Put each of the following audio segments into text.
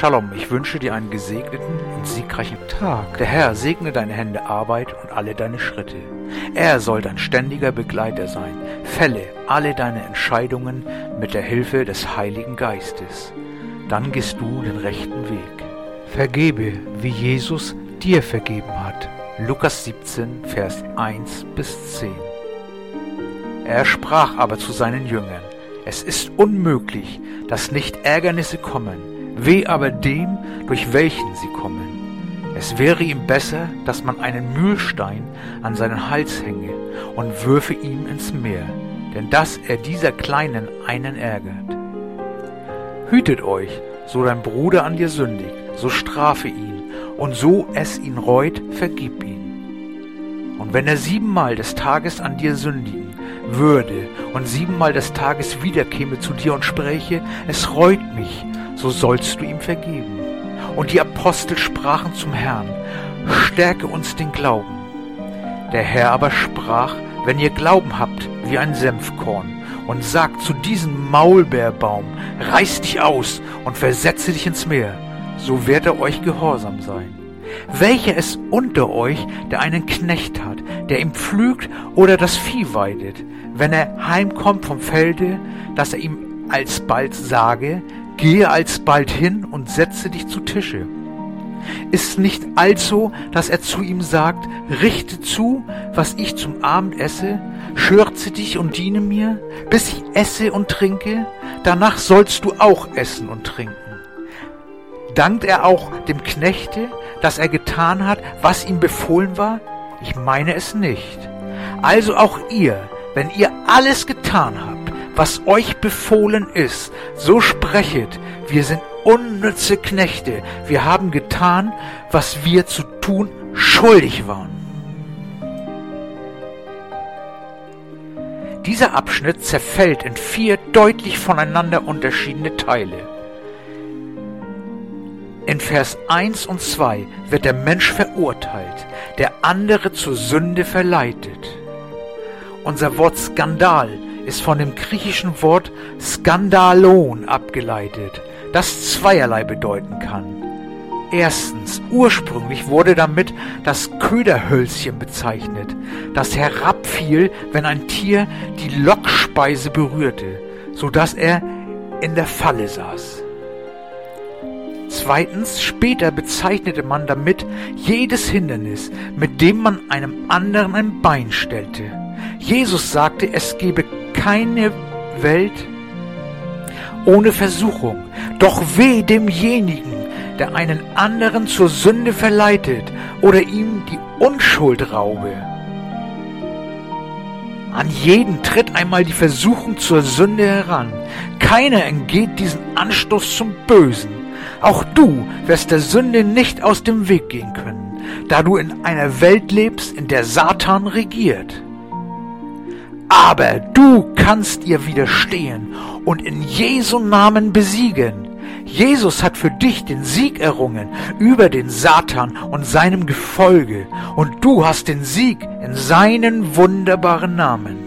Shalom, ich wünsche dir einen gesegneten und siegreichen Tag. Der Herr segne deine Hände Arbeit und alle deine Schritte. Er soll dein ständiger Begleiter sein. Fälle alle deine Entscheidungen mit der Hilfe des Heiligen Geistes. Dann gehst du den rechten Weg. Vergebe, wie Jesus dir vergeben hat. Lukas 17, Vers 1-10. Er sprach aber zu seinen Jüngern: Es ist unmöglich, dass nicht Ärgernisse kommen, weh aber dem, durch welchen sie kommen. Es wäre ihm besser, dass man einen Mühlstein an seinen Hals hänge und würfe ihm ins Meer, denn dass er dieser Kleinen einen ärgert. Hütet euch, so dein Bruder an dir sündigt, so strafe ihn, und so es ihn reut, vergib ihn. Und wenn er 7-mal des Tages an dir sündigen würde und 7-mal des Tages wiederkäme zu dir und spräche: Es reut mich, so sollst du ihm vergeben. Und die Apostel sprachen zum Herrn: Stärke uns den Glauben. Der Herr aber sprach: Wenn ihr Glauben habt wie ein Senfkorn und sagt zu diesem Maulbeerbaum: Reiß dich aus und versetze dich ins Meer, so wird er euch gehorsam sein. Welcher ist unter euch, der einen Knecht hat, der ihm pflügt oder das Vieh weidet, wenn er heimkommt vom Felde, dass er ihm alsbald sage: Gehe alsbald hin und setze dich zu Tische? Ist nicht also, dass er zu ihm sagt: Richte zu, was ich zum Abend esse, schürze dich und diene mir, bis ich esse und trinke, danach sollst du auch essen und trinken. Dankt er auch dem Knechte, dass er getan hat, was ihm befohlen war? Ich meine es nicht. Also auch ihr, wenn ihr alles getan habt, was euch befohlen ist, so sprechet: Wir sind unnütze Knechte, wir haben getan, was wir zu tun schuldig waren. Dieser Abschnitt zerfällt in 4 deutlich voneinander unterschiedene Teile. In Vers 1 und 2 wird der Mensch verurteilt, der andere zur Sünde verleitet. Unser Wort Skandal ist von dem griechischen Wort Skandalon abgeleitet, das zweierlei bedeuten kann. Erstens, ursprünglich wurde damit das Köderhölzchen bezeichnet, das herabfiel, wenn ein Tier die Lockspeise berührte, so dass er in der Falle saß. Zweitens, später bezeichnete man damit jedes Hindernis, mit dem man einem anderen ein Bein stellte. Jesus sagte, es gebe keine Welt ohne Versuchung, doch weh demjenigen, der einen anderen zur Sünde verleitet oder ihm die Unschuld raube. An jeden tritt einmal die Versuchung zur Sünde heran. Keiner entgeht diesen Anstoß zum Bösen. Auch du wirst der Sünde nicht aus dem Weg gehen können, da du in einer Welt lebst, in der Satan regiert. Aber du kannst ihr widerstehen und in Jesu Namen besiegen. Jesus hat für dich den Sieg errungen über den Satan und seinem Gefolge, und du hast den Sieg in seinen wunderbaren Namen.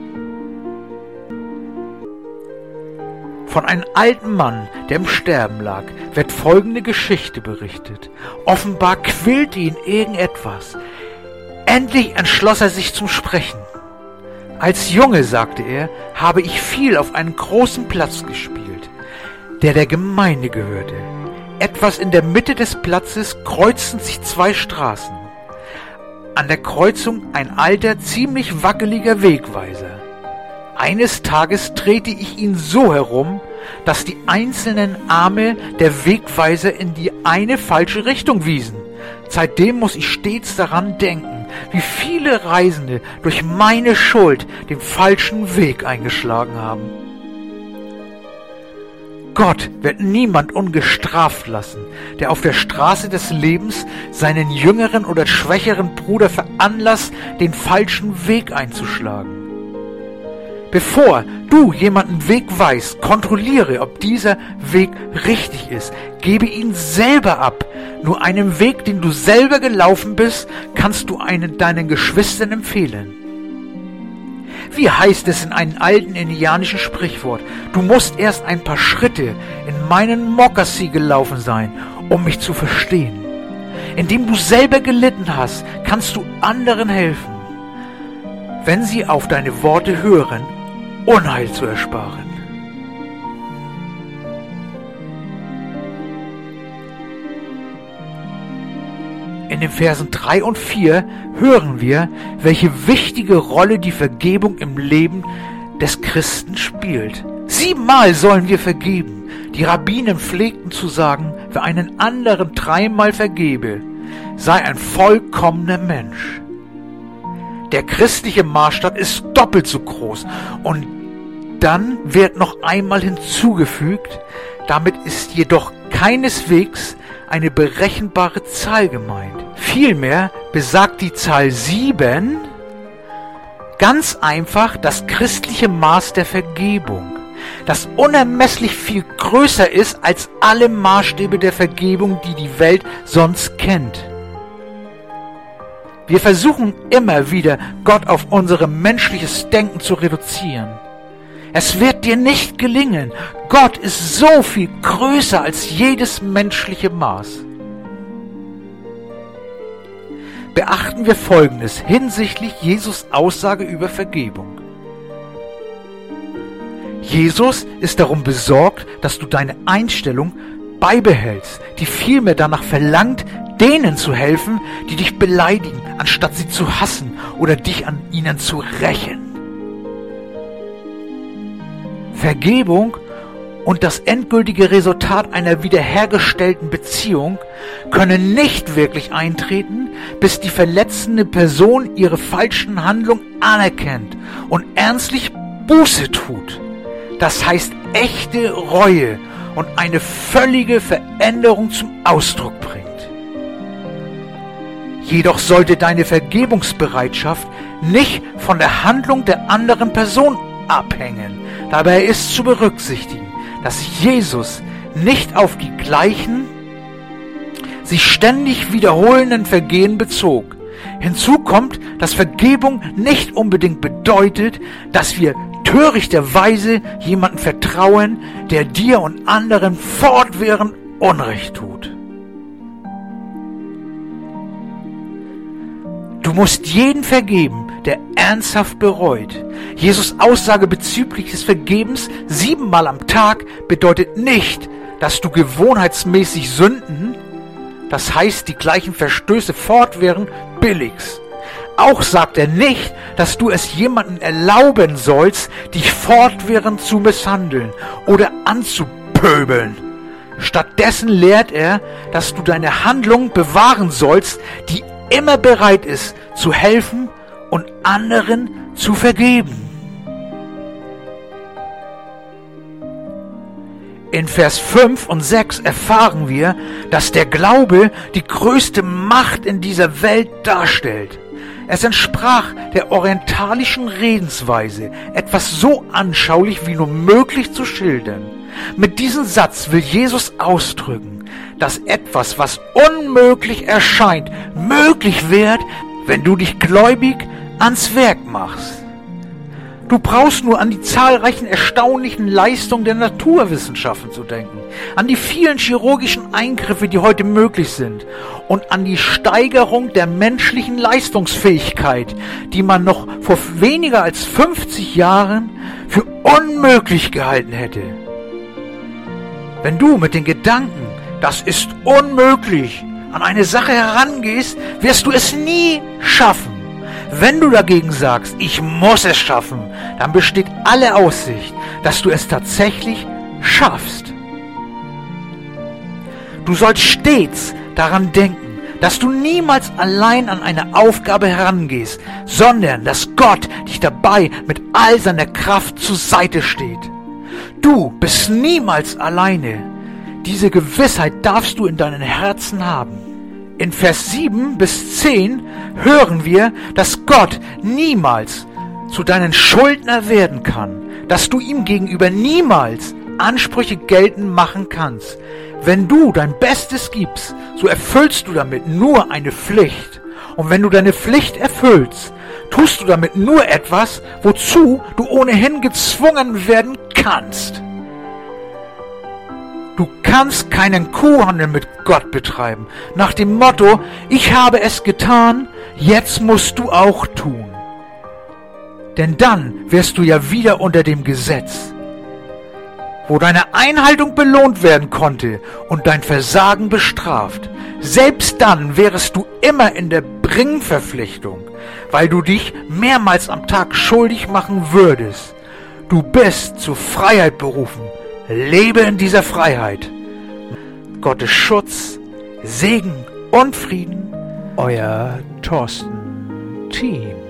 Von einem alten Mann, der im Sterben lag, wird folgende Geschichte berichtet. Offenbar quälte ihn irgendetwas. Endlich entschloss er sich zum Sprechen. Als Junge, sagte er, habe ich viel auf einem großen Platz gespielt, der Gemeinde gehörte. Etwas in der Mitte des Platzes kreuzten sich 2 Straßen. An der Kreuzung ein alter, ziemlich wackeliger Wegweiser. Eines Tages drehte ich ihn so herum, dass die einzelnen Arme der Wegweiser in die eine falsche Richtung wiesen. Seitdem muss ich stets daran denken, wie viele Reisende durch meine Schuld den falschen Weg eingeschlagen haben. Gott wird niemand ungestraft lassen, der auf der Straße des Lebens seinen jüngeren oder schwächeren Bruder veranlasst, den falschen Weg einzuschlagen. Bevor du jemanden Weg weist, kontrolliere, ob dieser Weg richtig ist. Gebe ihn selber ab. Nur einen Weg, den du selber gelaufen bist, kannst du deinen Geschwistern empfehlen. Wie heißt es in einem alten indianischen Sprichwort? Du musst erst ein paar Schritte in meinen Mokassi gelaufen sein, um mich zu verstehen. Indem du selber gelitten hast, kannst du anderen helfen, wenn sie auf deine Worte hören, Unheil zu ersparen. In den Versen 3 und 4 hören wir, welche wichtige Rolle die Vergebung im Leben des Christen spielt. 7-mal sollen wir vergeben. Die Rabbinen pflegten zu sagen, wer einen anderen 3-mal vergebe, sei ein vollkommener Mensch. Der christliche Maßstab ist doppelt so groß und dann wird noch einmal hinzugefügt, damit ist jedoch keineswegs eine berechenbare Zahl gemeint. Vielmehr besagt die Zahl 7 ganz einfach das christliche Maß der Vergebung, das unermesslich viel größer ist als alle Maßstäbe der Vergebung, die die Welt sonst kennt. Wir versuchen immer wieder, Gott auf unser menschliches Denken zu reduzieren. Es wird dir nicht gelingen. Gott ist so viel größer als jedes menschliche Maß. Beachten wir Folgendes hinsichtlich Jesus' Aussage über Vergebung. Jesus ist darum besorgt, dass du deine Einstellung beibehältst, die vielmehr danach verlangt, denen zu helfen, die dich beleidigen, anstatt sie zu hassen oder dich an ihnen zu rächen. Vergebung und das endgültige Resultat einer wiederhergestellten Beziehung können nicht wirklich eintreten, bis die verletzende Person ihre falschen Handlungen anerkennt und ernstlich Buße tut. Das heißt echte Reue und eine völlige Veränderung zum Ausdruck bringt. Jedoch sollte deine Vergebungsbereitschaft nicht von der Handlung der anderen Person abhängen. Dabei ist zu berücksichtigen, dass Jesus nicht auf die gleichen, sich ständig wiederholenden Vergehen bezog. Hinzu kommt, dass Vergebung nicht unbedingt bedeutet, dass wir törichterweise jemanden vertrauen, der dir und anderen fortwährend Unrecht tut. Du musst jeden vergeben, der ernsthaft bereut. Jesus' Aussage bezüglich des Vergebens 7-mal am Tag bedeutet nicht, dass du gewohnheitsmäßig Sünden, das heißt die gleichen Verstöße fortwährend, billigst. Auch sagt er nicht, dass du es jemandem erlauben sollst, dich fortwährend zu misshandeln oder anzupöbeln. Stattdessen lehrt er, dass du deine Handlung bewahren sollst, die immer bereit ist, zu helfen und anderen zu vergeben. In Vers 5 und 6 erfahren wir, dass der Glaube die größte Macht in dieser Welt darstellt. Es entsprach der orientalischen Redensweise, etwas so anschaulich wie nur möglich zu schildern. Mit diesem Satz will Jesus ausdrücken, dass etwas, was unmöglich erscheint, möglich wird, wenn du dich gläubig ans Werk machst. Du brauchst nur an die zahlreichen erstaunlichen Leistungen der Naturwissenschaften zu denken, an die vielen chirurgischen Eingriffe, die heute möglich sind, und an die Steigerung der menschlichen Leistungsfähigkeit, die man noch vor weniger als 50 Jahren für unmöglich gehalten hätte. Wenn du mit den Gedanken, das ist unmöglich, an eine Sache herangehst, wirst du es nie schaffen. Wenn du dagegen sagst, ich muss es schaffen, dann besteht alle Aussicht, dass du es tatsächlich schaffst. Du sollst stets daran denken, dass du niemals allein an eine Aufgabe herangehst, sondern dass Gott dich dabei mit all seiner Kraft zur Seite steht. Du bist niemals alleine. Diese Gewissheit darfst du in deinem Herzen haben. In Vers 7 bis 10 hören wir, dass Gott niemals zu deinen Schuldner werden kann, dass du ihm gegenüber niemals Ansprüche geltend machen kannst. Wenn du dein Bestes gibst, so erfüllst du damit nur eine Pflicht. Und wenn du deine Pflicht erfüllst, tust du damit nur etwas, wozu du ohnehin gezwungen werden kannst. Du kannst keinen Kuhhandel mit Gott betreiben, nach dem Motto, ich habe es getan, jetzt musst du auch tun. Denn dann wärst du ja wieder unter dem Gesetz, wo deine Einhaltung belohnt werden konnte und dein Versagen bestraft. Selbst dann wärest du immer in der Bringverpflichtung, weil du dich mehrmals am Tag schuldig machen würdest. Du bist zur Freiheit berufen. Lebe in dieser Freiheit. Gottes Schutz, Segen und Frieden. Euer Thorsten Thieme.